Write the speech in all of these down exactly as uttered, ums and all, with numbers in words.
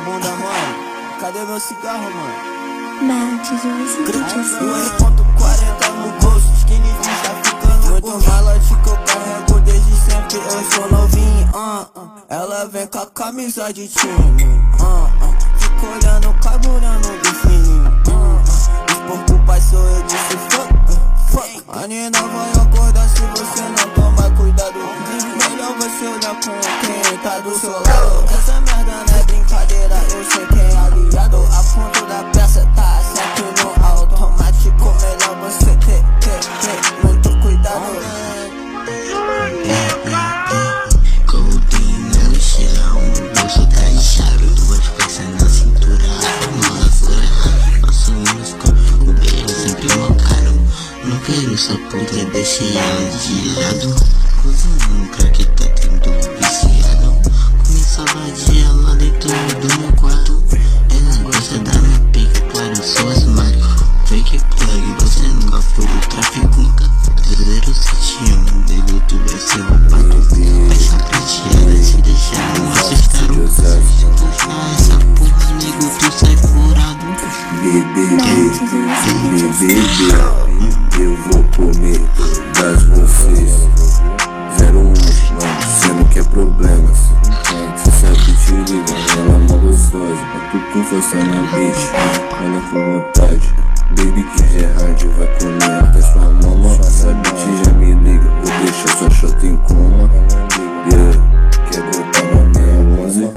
bunda, mano. Cadê meu cigarro, mano? Matt, dois ponto quarenta no bolso, skinny jeans tá ficando muito malote que eu carrego desde sempre, eu sou novinho, uh, uh. Ela vem com a camisa de time, uh, uh. Fico olhando, carburando do fininho, uh, uh. Os porco passou, eu disse fuck, uh, fuck. A nina vai acordar se você não tomar cuidado. Melhor você olhar com quem tá do seu lado. Essa merda não é brincadeira, eu sei quem é aliado. A ponta da peça tá sempre no automático. Melhor você ter, ter, ter muito cuidado. Golden na mochila, um bolso tá inchado, duas peças na cintura, arrumada fora. Nosso músico, o beijo sempre mal caro. Não quero só poder deixar ela de lado. Cozinhando crack tá tendo viciado. Começava a dia lá dentro do meu quarto. Ela gosta da minha pica, claro, eu sou asmático. Fake plug, você nunca foi do tráfico. zero sete um, nego, tu vai ser roubado. Faixa prateada, te deixar um assustado. Se tu puxar essa porra, nego, tu sai furado. Bebê, bebê, eu vou comer todas vocês. Zero um, mano, cê não quer problemas. Cê sabe te liga, ela é mó gostosa. Tu com força na bitch, olha com vontade. Baby que é hard, vai comer até sua mama. Essa bitch já me liga, vou deixar sua chota em coma. Yeah, quer botar na minha onze?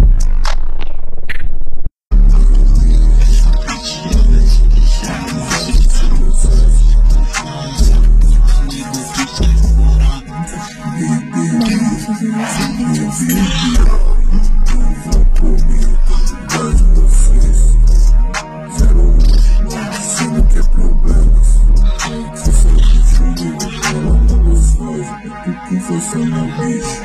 Força na bicha.